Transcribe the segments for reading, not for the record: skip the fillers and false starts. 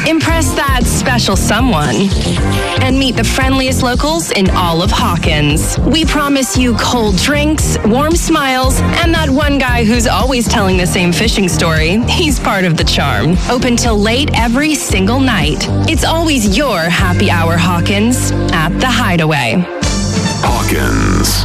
Impress that special someone and meet the friendliest locals in all of Hawkins. We promise you cold drinks, warm smiles, and that one guy who's always telling the same fishing story. He's part of the charm. Open till late every single night. It's always your happy hour, Hawkins, at the Hideaway. Hawkins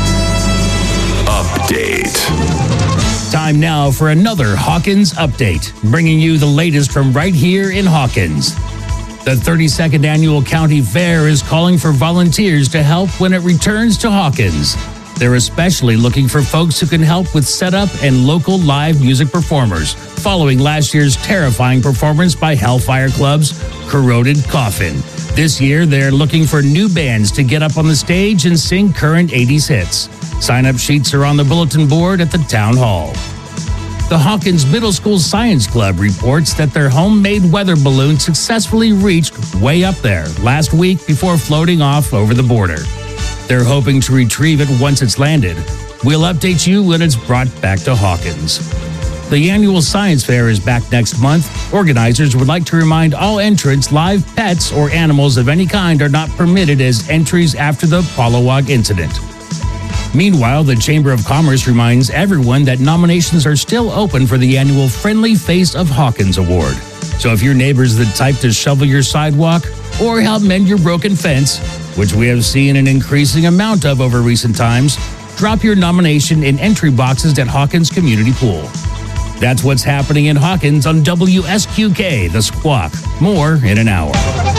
Update. Time now for another Hawkins Update, bringing you the latest from right here in Hawkins. The 32nd Annual County Fair is calling for volunteers to help when it returns to Hawkins. They're especially looking for folks who can help with setup and local live music performers, following last year's terrifying performance by Hellfire Club's Corroded Coffin. This year, they're looking for new bands to get up on the stage and sing current 80s hits. Sign-up sheets are on the bulletin board at the Town Hall. The Hawkins Middle School Science Club reports that their homemade weather balloon successfully reached way up there last week before floating off over the border. They're hoping to retrieve it once it's landed. We'll update you when it's brought back to Hawkins. The annual science fair is back next month. Organizers would like to remind all entrants live pets or animals of any kind are not permitted as entries after the Polawog incident. Meanwhile, the Chamber of Commerce reminds everyone that nominations are still open for the annual Friendly Face of Hawkins Award. So if your neighbor's the type to shovel your sidewalk or help mend your broken fence, which we have seen an increasing amount of over recent times, drop your nomination in entry boxes at Hawkins Community Pool. That's what's happening in Hawkins on WSQK, The Squawk. More in an hour.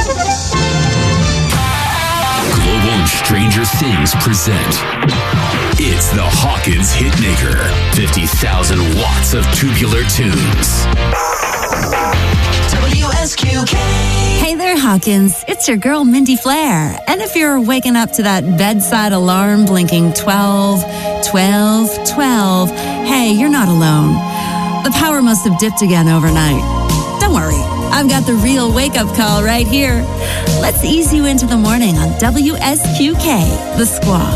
Global and Stranger Things present. It's the Hawkins Hitmaker. 50,000 watts of tubular tunes. WSQK. Hey there, Hawkins. It's your girl, Mindy Flair. And if you're waking up to that bedside alarm blinking 12, 12, 12, hey, you're not alone. The power must have dipped again overnight. Don't worry. I've got the real wake-up call right here. Let's ease you into the morning on WSQK, The Squawk.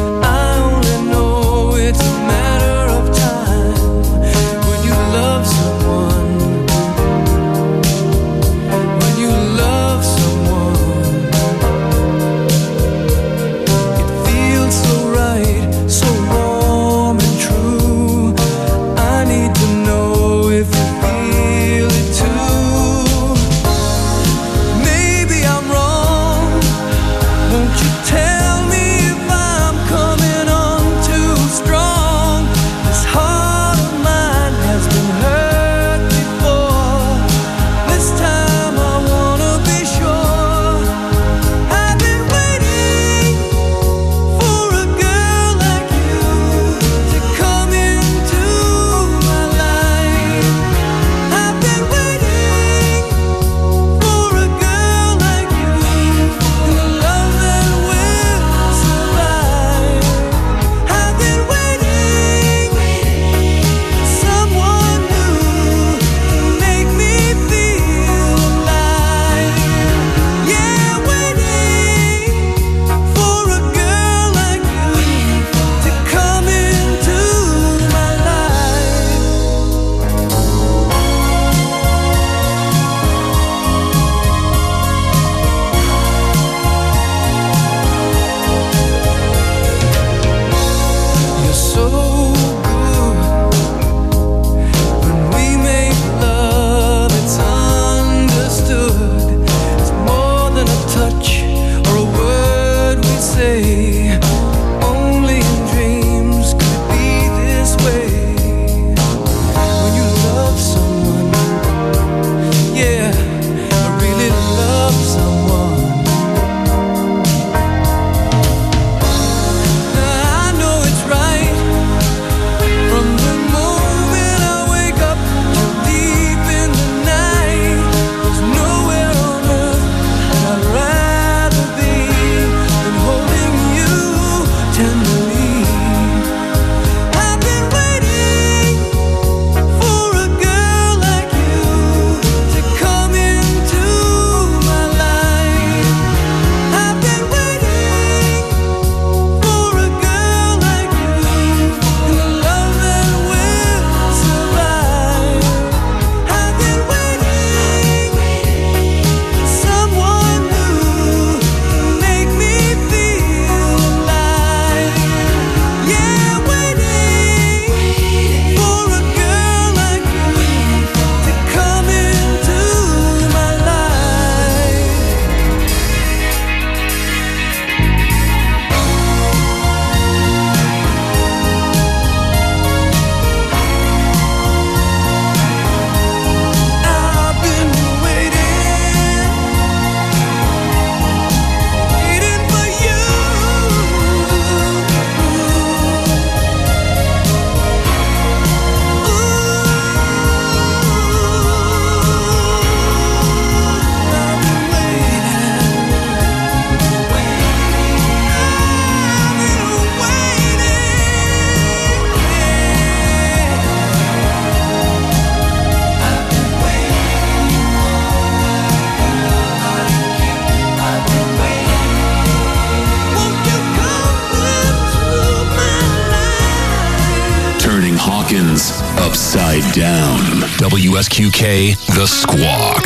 Love Hawkins Upside Down. WSQK, The Squawk.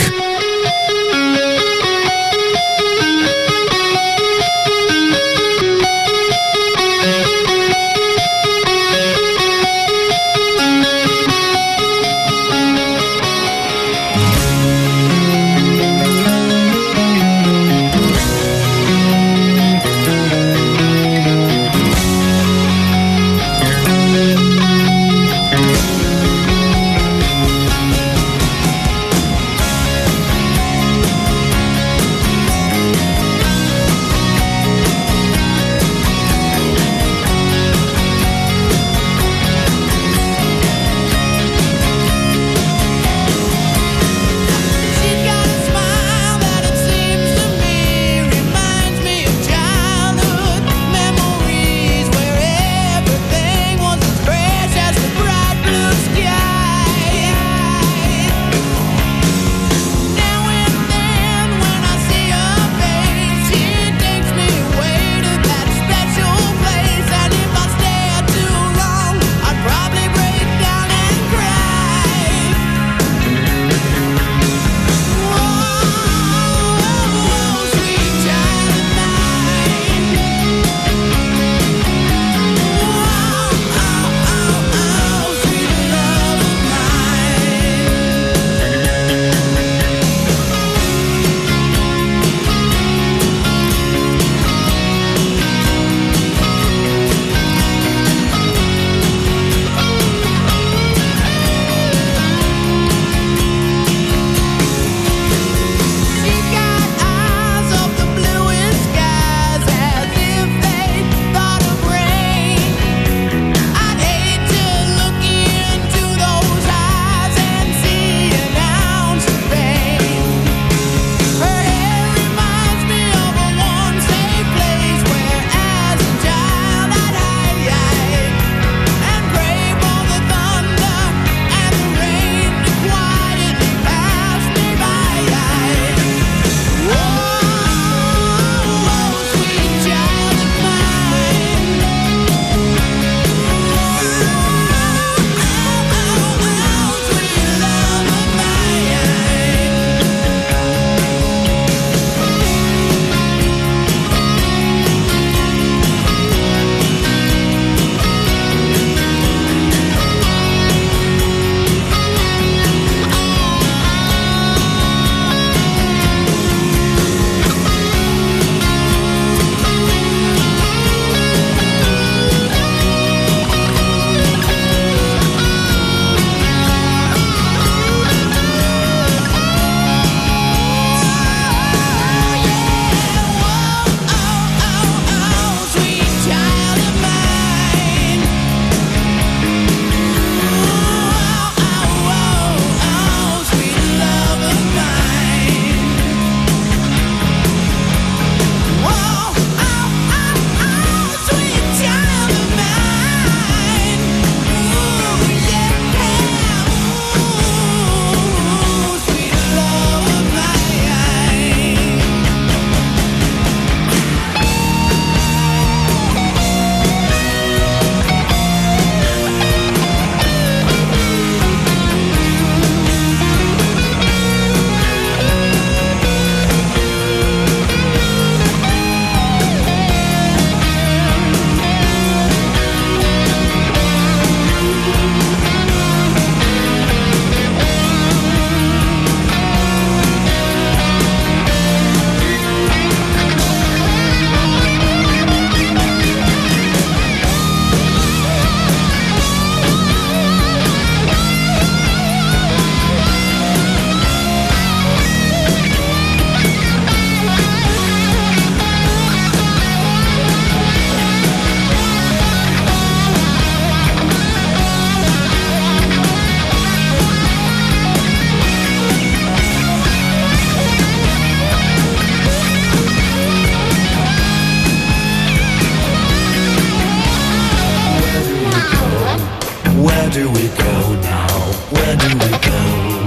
do we go now? Where do we go?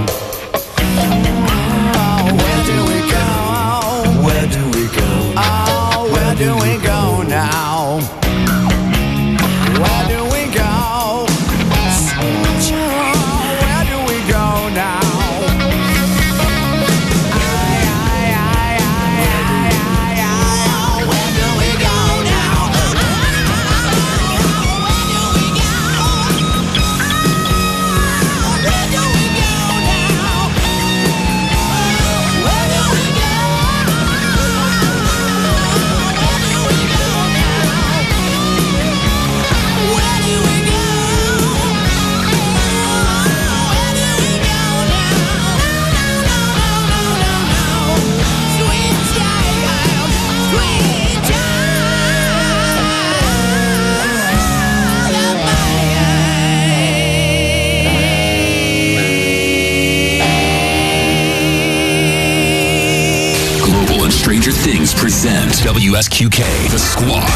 Oh, where do we go? Where do we go? Oh, where do we go now? Where do we go? Stranger Things present WSQK, The Squawk.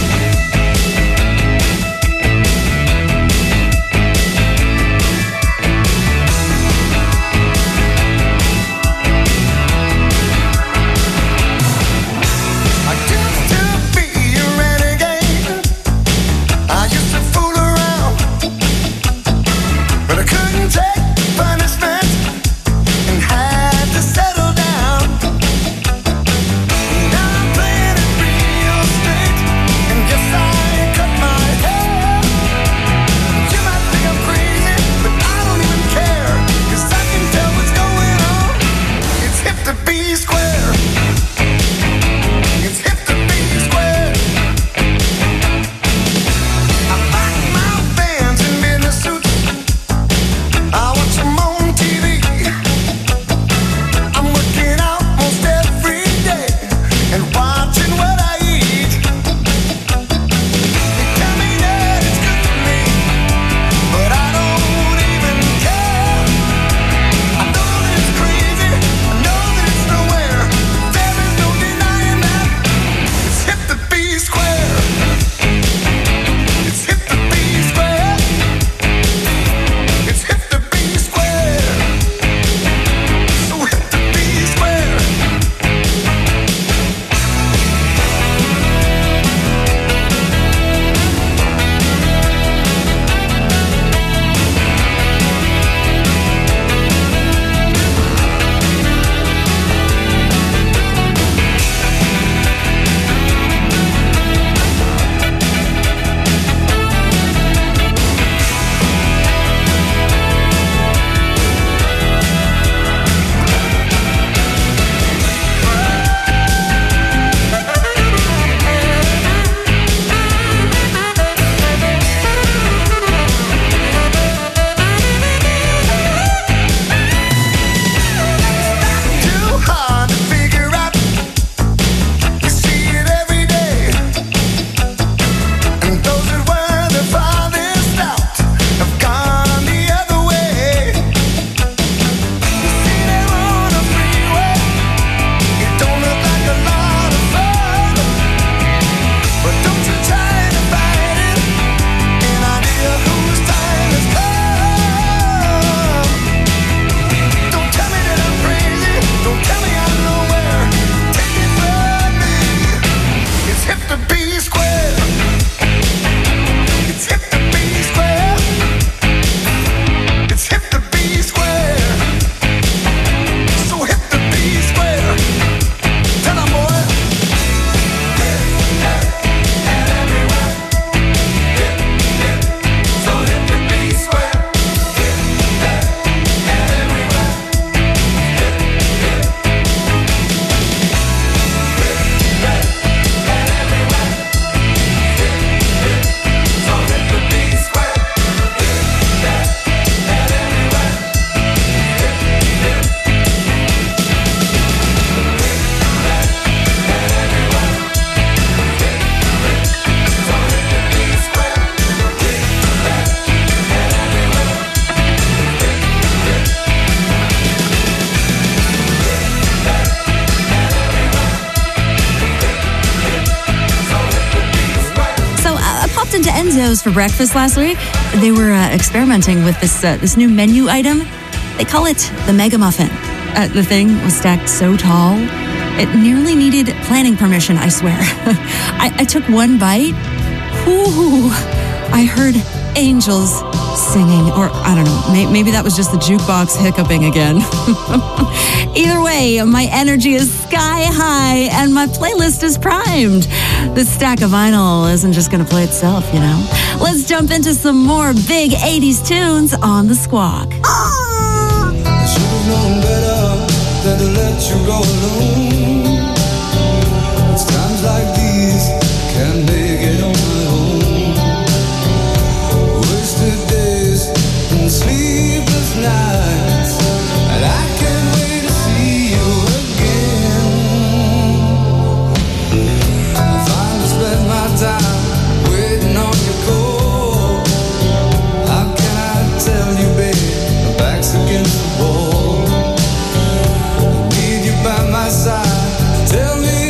Enzo's for breakfast last week. They were experimenting with this new menu item. They call it the Mega Muffin. The thing was stacked so tall, it nearly needed planning permission, I swear. I took one bite. Ooh, I heard angels singing, or I don't know, maybe that was just the jukebox hiccuping again. Either way, my energy is sky high and my playlist is primed. This stack of vinyl isn't just going to play itself, you know. Let's jump into some more big 80s tunes on The Squawk. I should have known better than to let you go alone. It's times like these, can't make it on my own. Wasted days and sleepless nights, and I can't wait to see you again. I finally spent my time waiting on your call. How can I tell you, babe, my back's against the wall. I need you by my side, tell me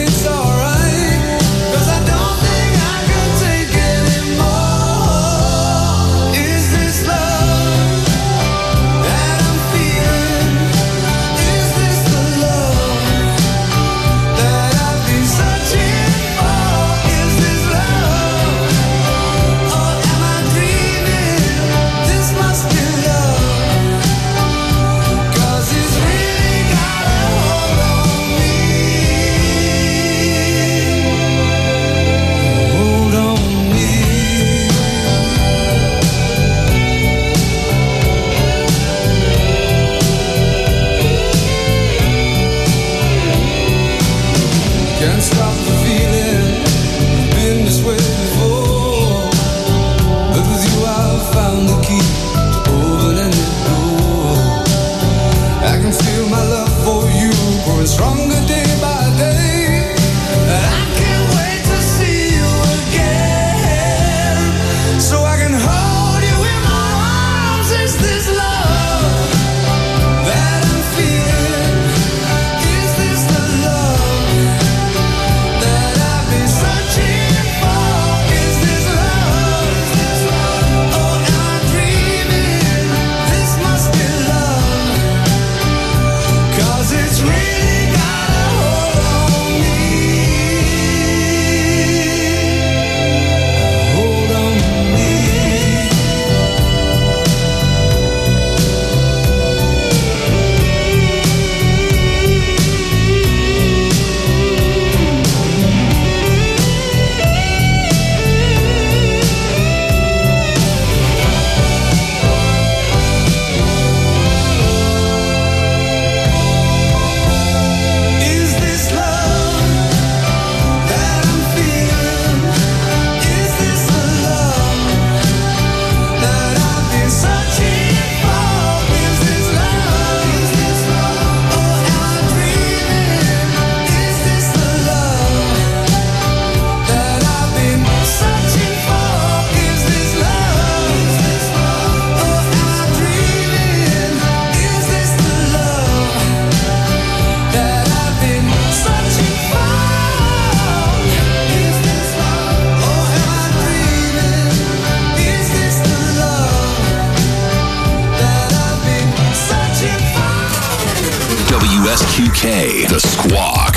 WSQK, The Squawk.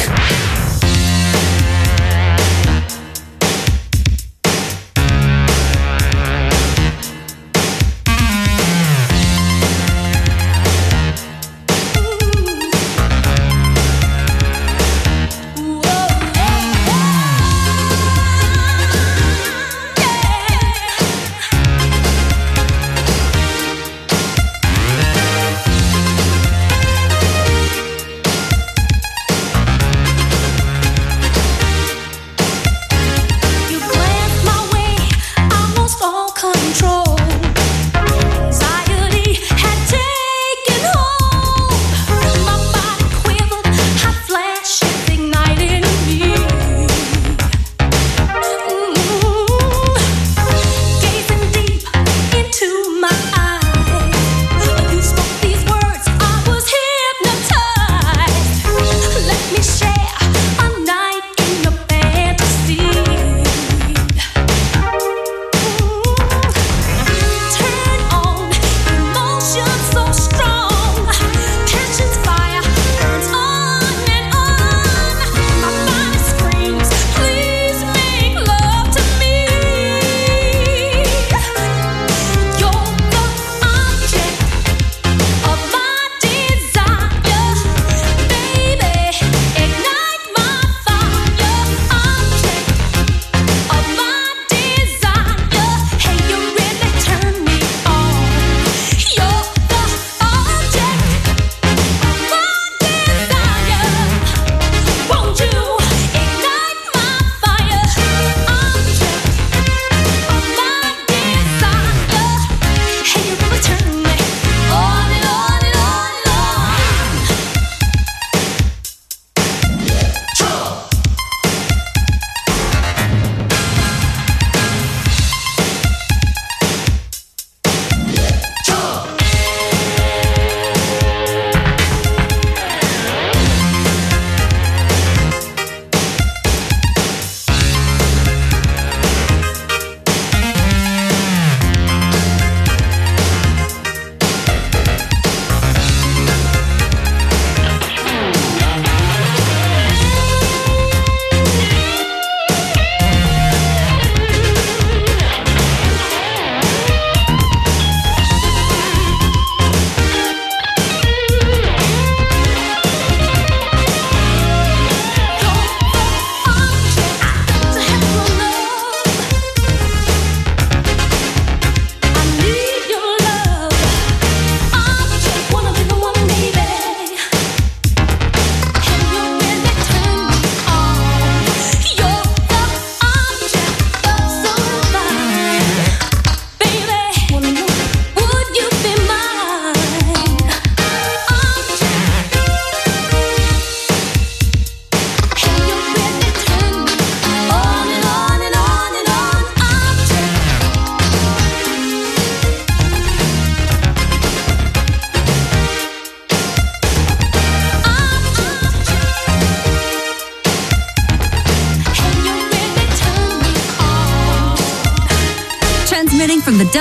From the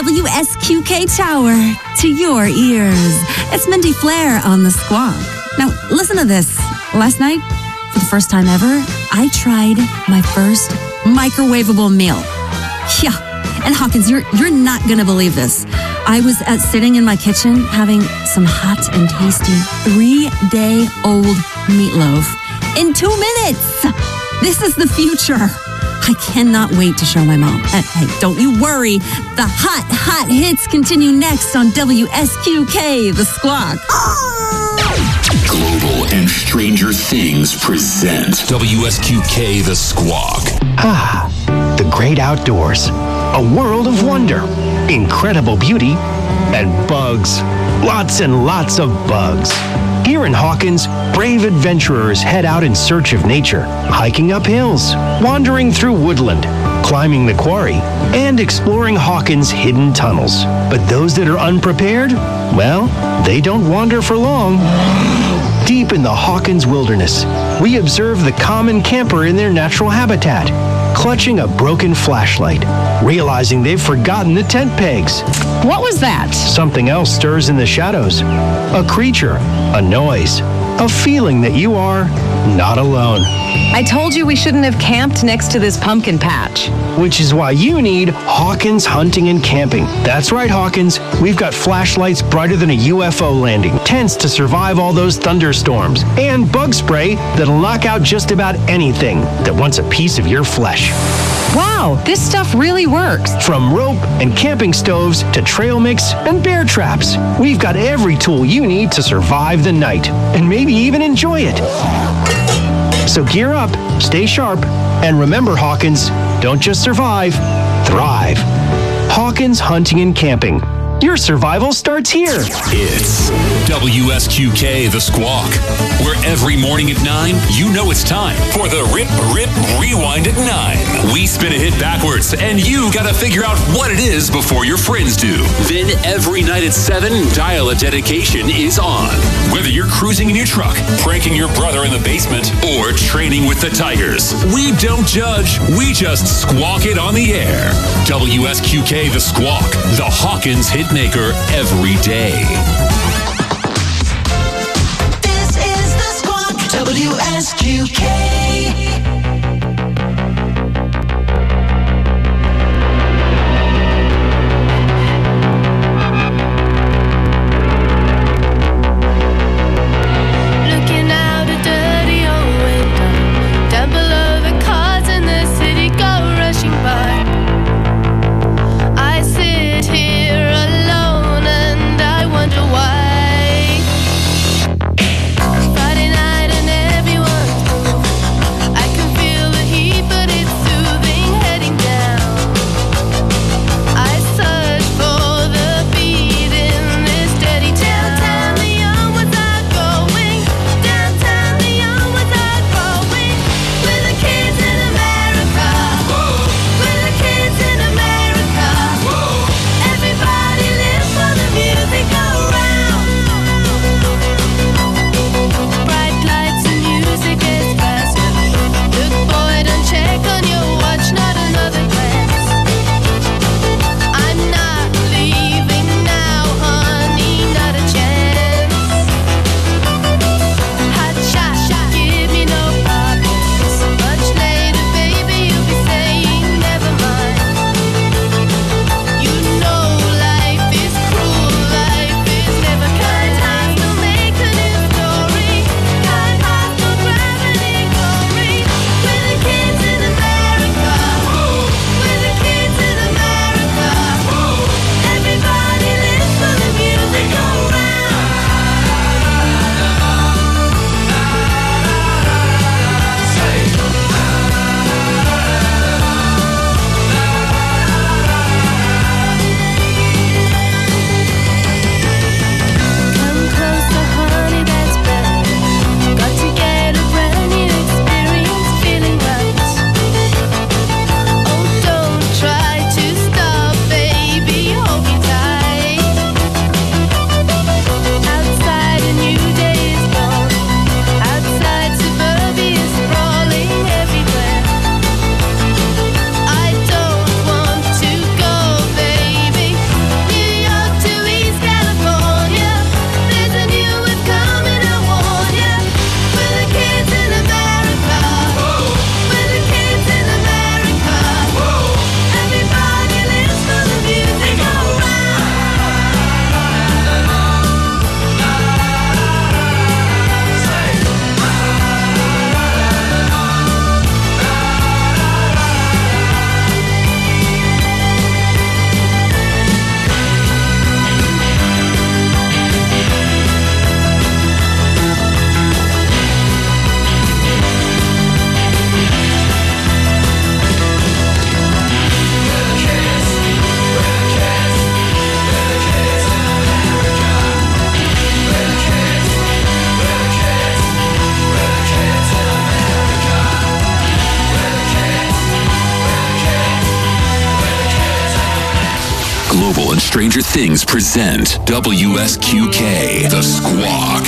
WSQK Tower to your ears. It's Mindy Flair on The Squawk. Now, listen to this. Last night, for the first time ever, I tried my first microwavable meal. Yeah. And Hawkins, you're not going to believe this. I was sitting in my kitchen having some hot and tasty 3-day-old meatloaf in 2 minutes. This is the future. I cannot wait to show my mom. Hey, don't you worry. The hot hits continue next on WSQK, The Squawk. Global and Stranger Things present WSQK, The Squawk. The great outdoors. A world of wonder, incredible beauty, and bugs. Lots and lots of bugs. Here in Hawkins, brave adventurers head out in search of nature, hiking up hills, wandering through woodland, climbing the quarry, and exploring Hawkins' hidden tunnels. But those that are unprepared, well, they don't wander for long. Deep in the Hawkins wilderness, we observe the common camper in their natural habitat, clutching a broken flashlight, realizing they've forgotten the tent pegs. What was that? Something else stirs in the shadows. A creature, a noise, a feeling that you are not alone. I told you we shouldn't have camped next to this pumpkin patch. Which is why you need Hawkins Hunting and Camping. That's right, Hawkins. We've got flashlights brighter than a UFO landing, tents to survive all those thunderstorms, and bug spray that'll knock out just about anything that wants a piece of your flesh. Wow, this stuff really works. From rope and camping stoves to trail mix and bear traps, we've got every tool you need to survive the night and maybe even enjoy it. So gear up, stay sharp, and remember, Hawkins, don't just survive, thrive. Hawkins Hunting and Camping. Your survival starts here. It's WSQK The Squawk, where every morning at 9, you know it's time for the Rip Rewind at 9. We spin a hit backwards, and you gotta figure out what it is before your friends do. Then every night at 7, Dial a Dedication is on. Whether you're cruising in your truck, pranking your brother in the basement, or training with the Tigers, we don't judge, we just squawk it on the air. WSQK The Squawk, the Hawkins hit maker every day. This is The Squawk, WSQK. Global and Stranger Things present WSQK The Squawk.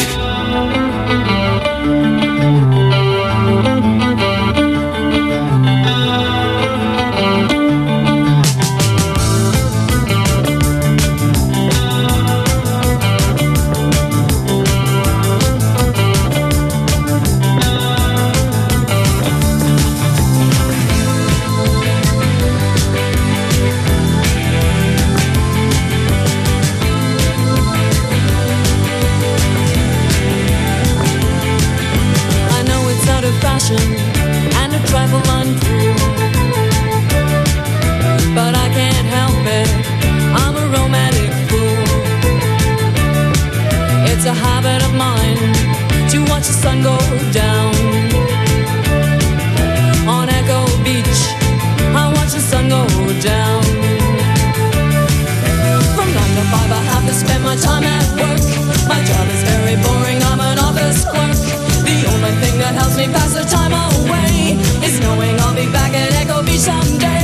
me pass the time away is knowing I'll be back at Echo Beach someday.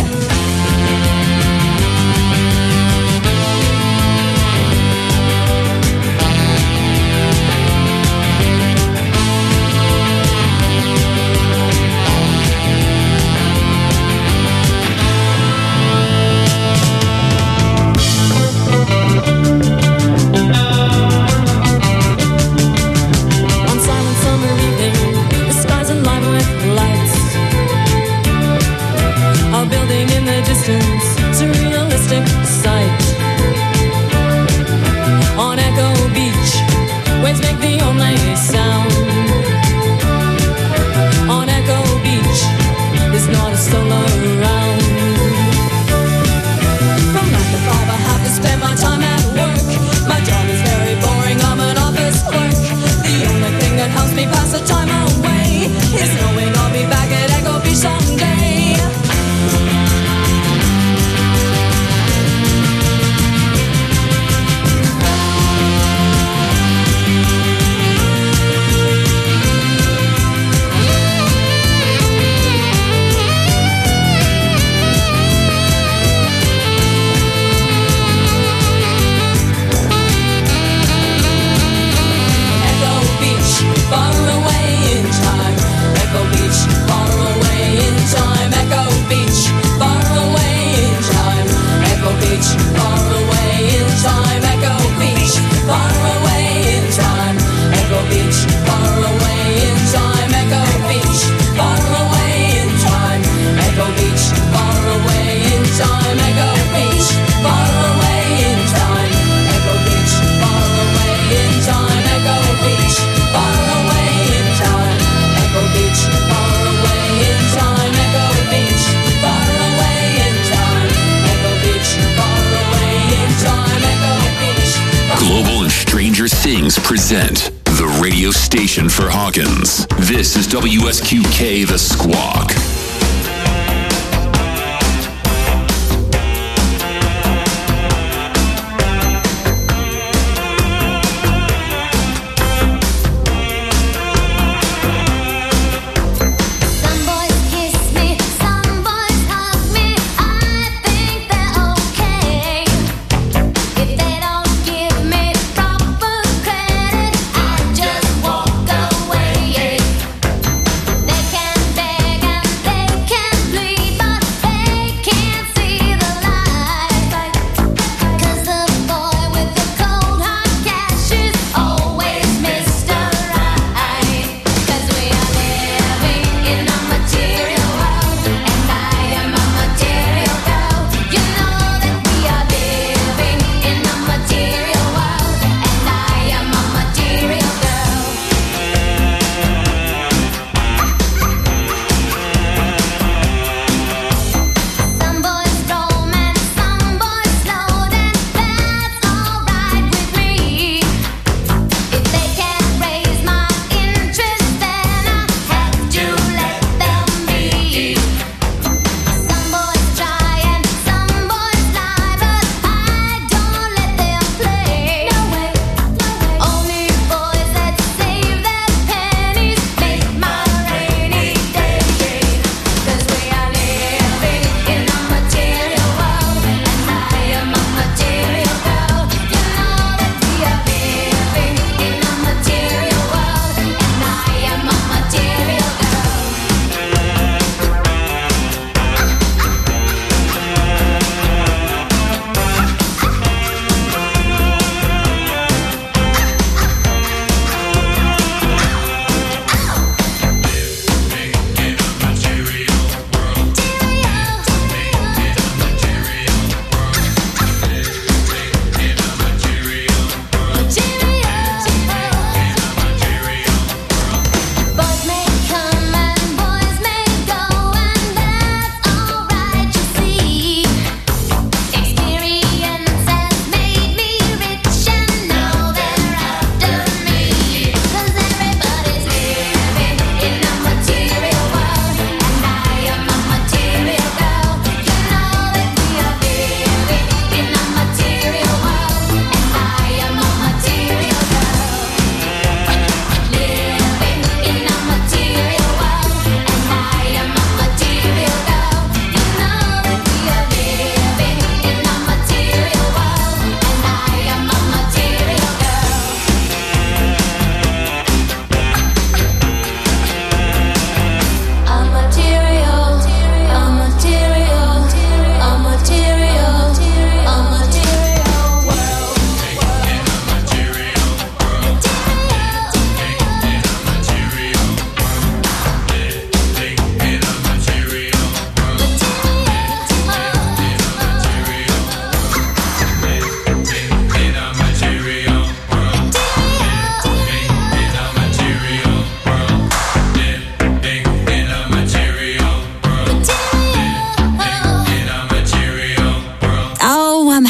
Surrealistic sight on Echo Beach, waves make the only sound. On Echo Beach, there's not a soul around. From 9 to 5 I have to spend my time at work. My job is very boring, I'm an office clerk. The only thing that helps me pass the time away is knowing I'll be back at Echo Beach someday. Sings present the radio station for Hawkins. This is WSQK The Squawk. They can beg and they can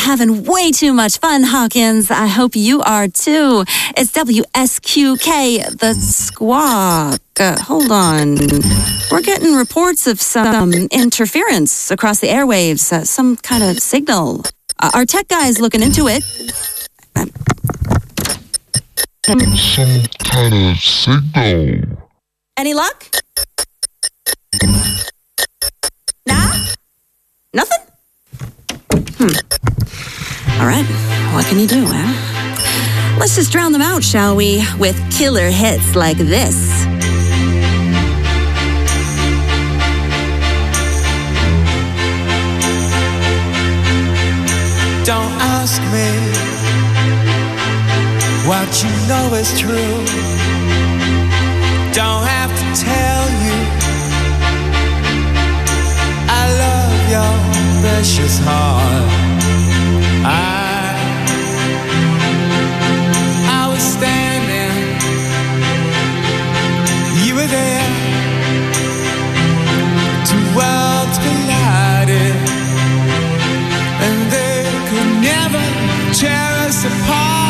having way too much fun, Hawkins. I hope you are too. It's WSQK, the Squawk. Hold on. We're getting reports of some interference across the airwaves, some kind of signal. Our tech guy's looking into it. Some kind of signal. Any luck? Nah? Nothing? All right, what can you do, eh? Let's just drown them out, shall we? With killer hits like this. Don't ask me what you know is true. Don't have to tell you I love your precious heart. I was standing, you were there. Two worlds collided, and they could never tear us apart.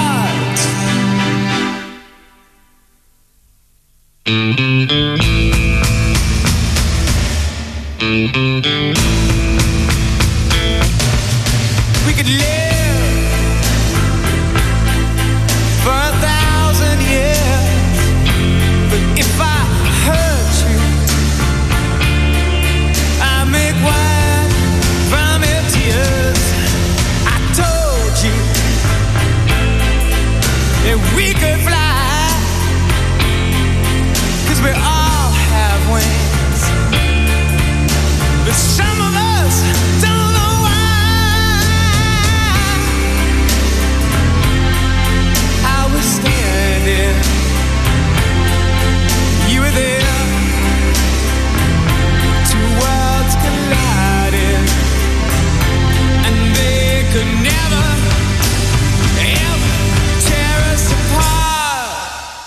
We could live for 1,000 years, but if I hurt you, I make wine from your tears. I told you that we could fly, 'cause we all have wings, but some of us don't know why. I was standing, you were there. Two worlds collided, and they could never, ever tear us apart.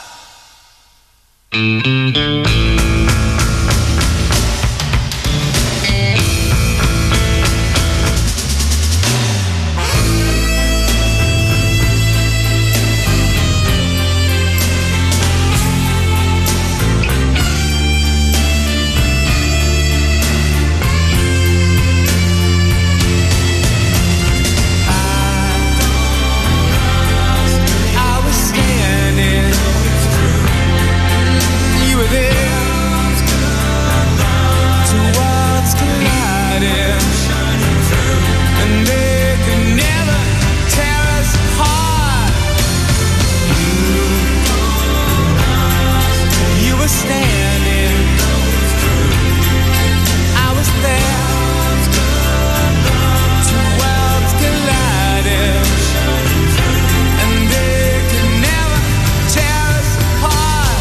I was standing, you were there. Two worlds collided, and they could never tear us apart. You were standing, I was there. Two worlds collided, and they could never tear us apart.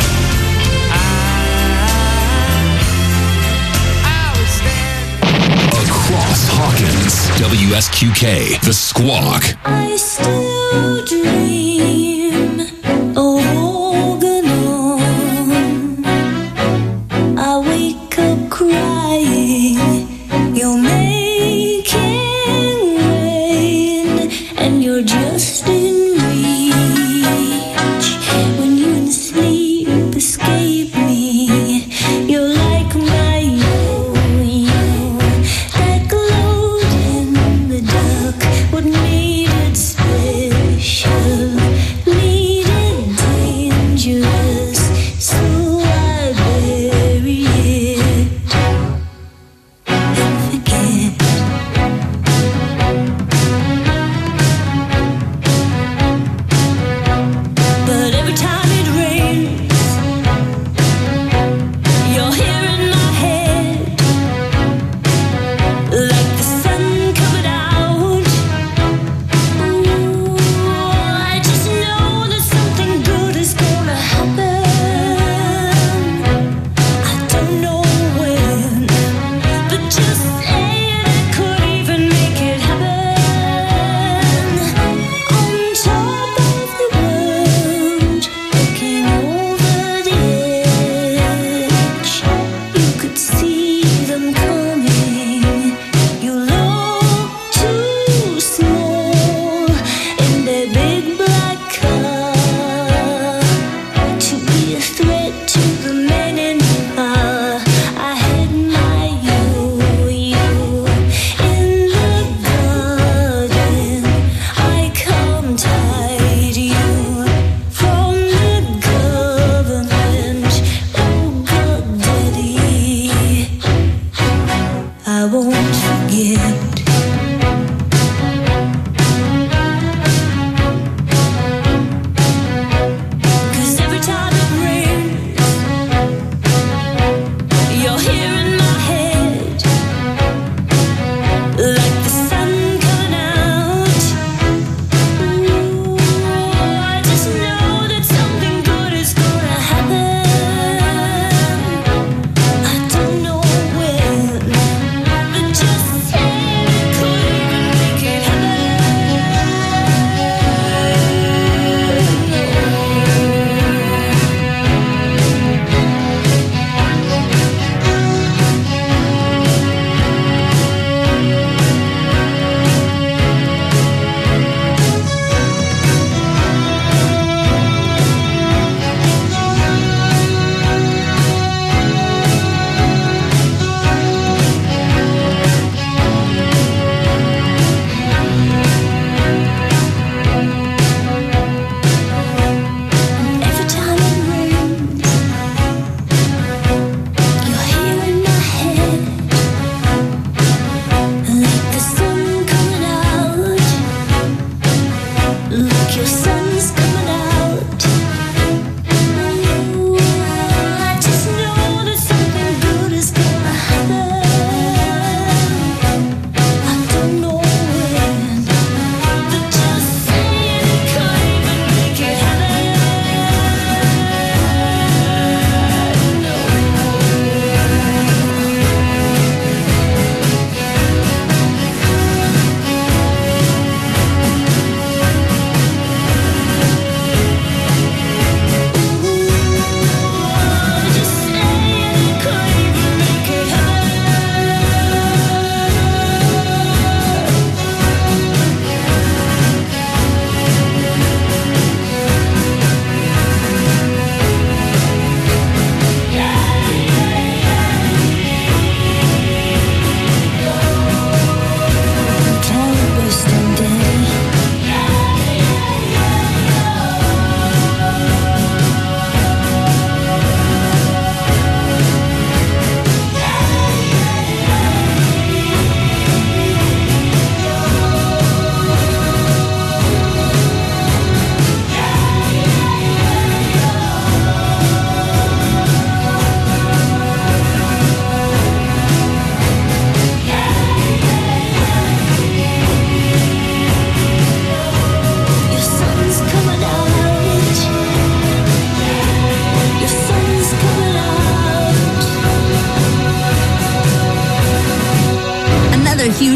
I was standing. Across Hawkins, WSQK, The Squawk. I still dream of walking on. I wake up crying. You're making rain, and you're just in reach. When you in sleep escape me, you're like my yo-yo that glowed in the dark. What made it special?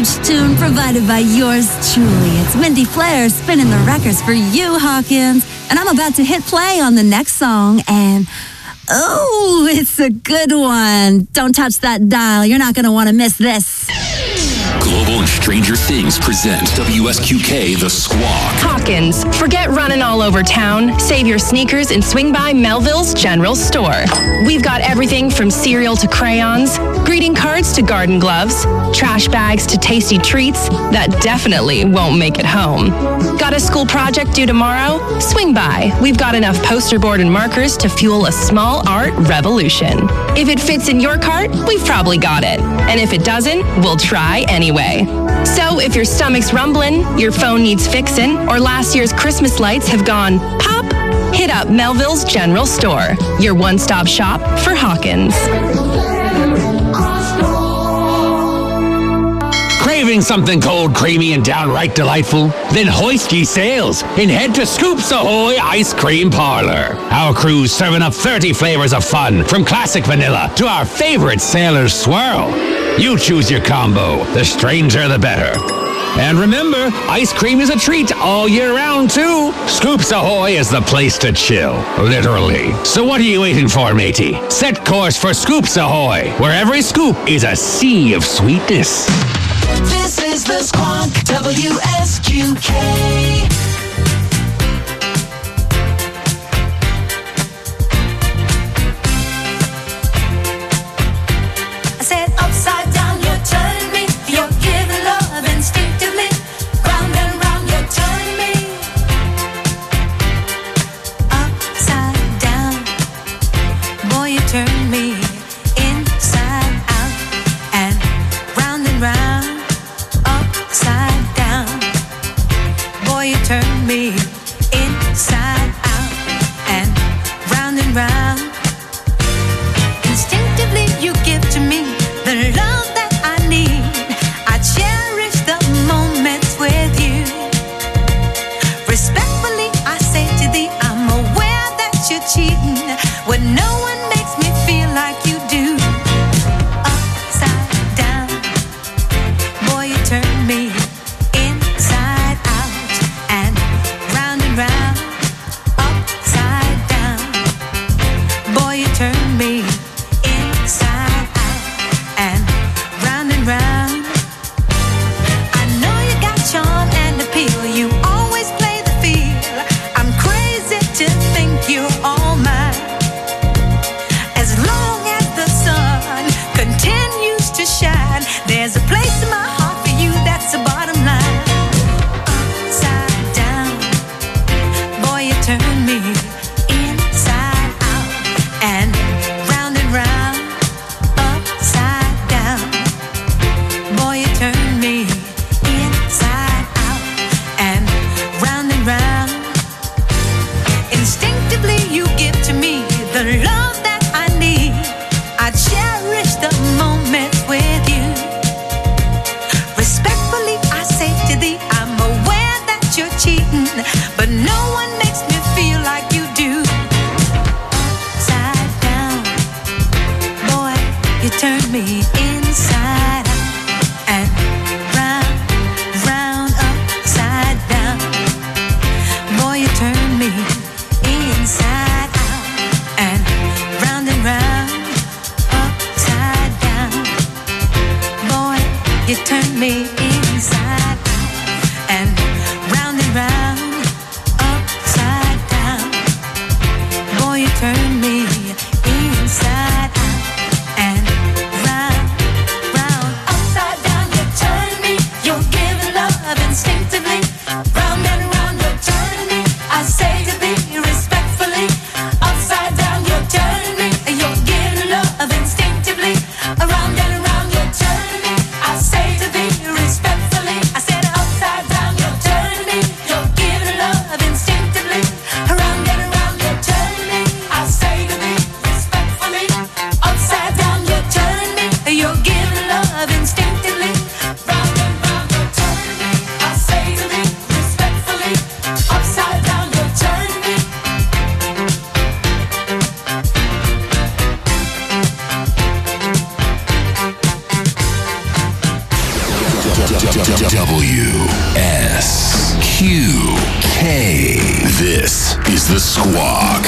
huge tune provided by yours truly. It's Mindy Flair spinning the records for you, Hawkins. And I'm about to hit play on the next song, and oh, it's a good one. Don't touch that dial. You're not going to want to miss this. Global and Stranger Things present WSQK The Squawk. Hawkins, forget running all over town. Save your sneakers and swing by Melville's General Store. We've got everything from cereal to crayons, greeting cards to garden gloves, trash bags to tasty treats that definitely won't make it home. Got a school project due tomorrow? Swing by. We've got enough poster board and markers to fuel a small art revolution. If it fits in your cart, we've probably got it. And if it doesn't, we'll try anyway. So if your stomach's rumbling, your phone needs fixing, or last year's Christmas lights have gone pop, hit up Melville's General Store, your one-stop shop for Hawkins. Craving something cold, creamy, and downright delightful? Then hoist ye sails and head to Scoops Ahoy Ice Cream Parlor. Our crew's serving up 30 flavors of fun, from classic vanilla to our favorite Sailor's Swirl. You choose your combo, the stranger the better. And remember, ice cream is a treat all year round, too. Scoops Ahoy is the place to chill, literally. So what are you waiting for, matey? Set course for Scoops Ahoy, where every scoop is a sea of sweetness. This is the Squawk, WSQK. Around and around, you're turning me. I say to thee respectfully. I said upside down, you're turning me. WSQK. This is The Squawk.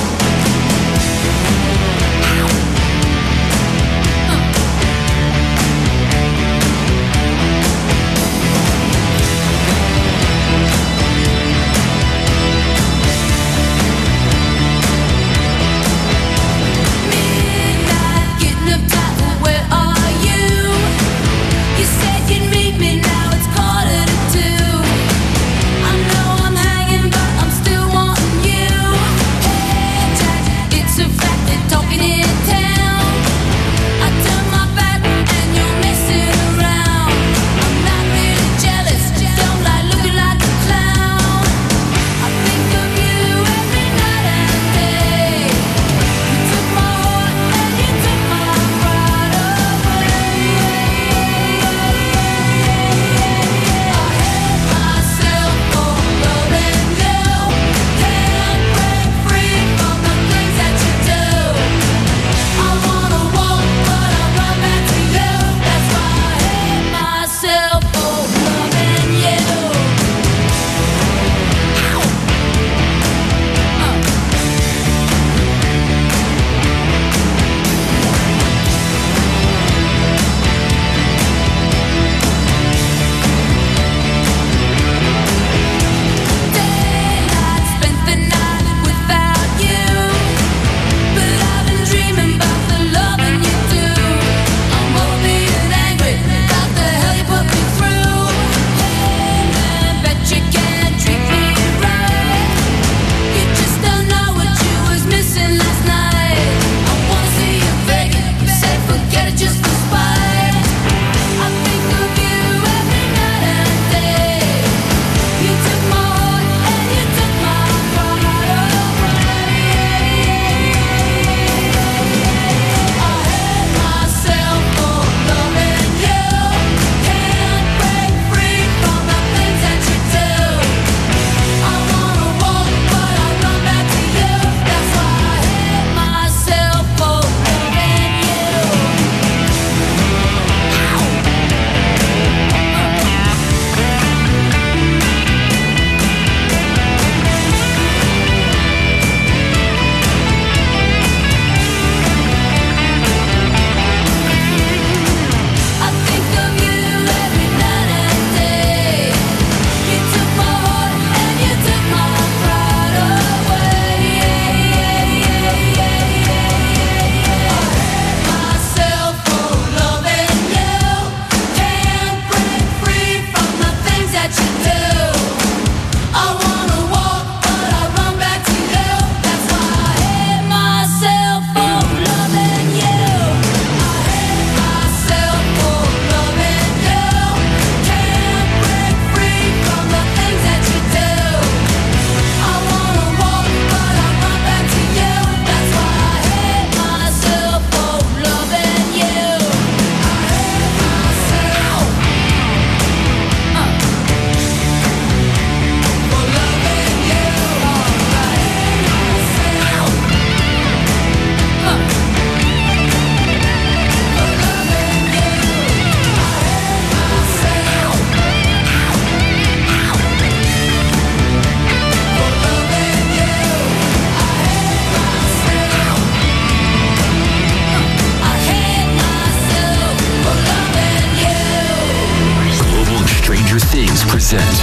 present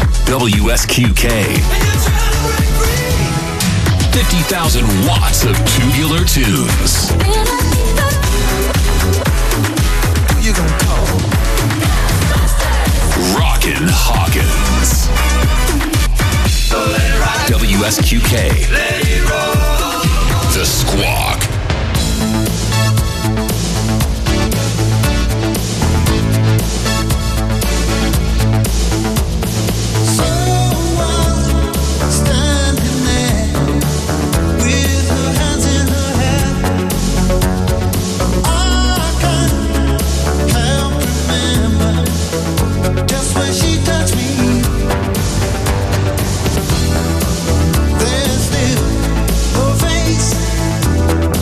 WSQK. 50,000 watts of tubular tunes. Who you gonna call? Rockin' Hawkins. WSQK. The Squawk. There's still a face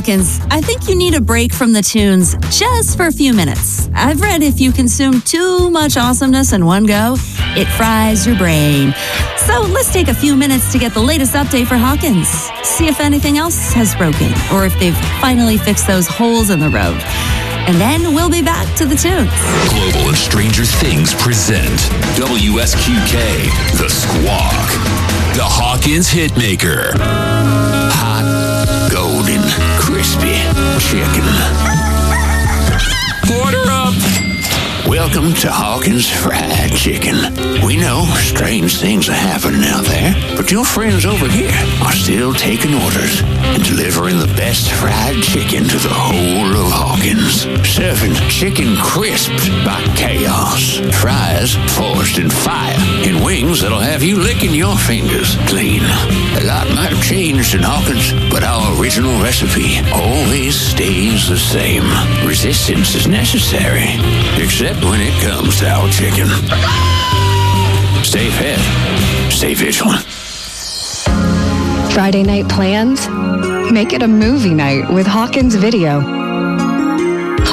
Hawkins, I think you need a break from the tunes just for a few minutes. I've read if you consume too much awesomeness in one go, it fries your brain. So let's take a few minutes to get the latest update for Hawkins. See if anything else has broken or if they've finally fixed those holes in the road. And then we'll be back to the tunes. Global and Stranger Things present WSQK, The Squawk, the Hawkins Hitmaker. Hot, golden, crispy chicken. Order up! Welcome to Hawkins Fried Chicken. We know strange things are happening out there, but your friends over here are still taking orders and delivering the best fried chicken to the whole of Hawkins. Serving chicken crisped by chaos, fries forged in fire, and wings that'll have you licking your fingers clean. A lot might have changed in Hawkins, but our original recipe always stays the same. Resistance is necessary, except when it comes to our chicken. Stay fed, stay vigilant. Friday night plans? Make it a movie night with Hawkins Video.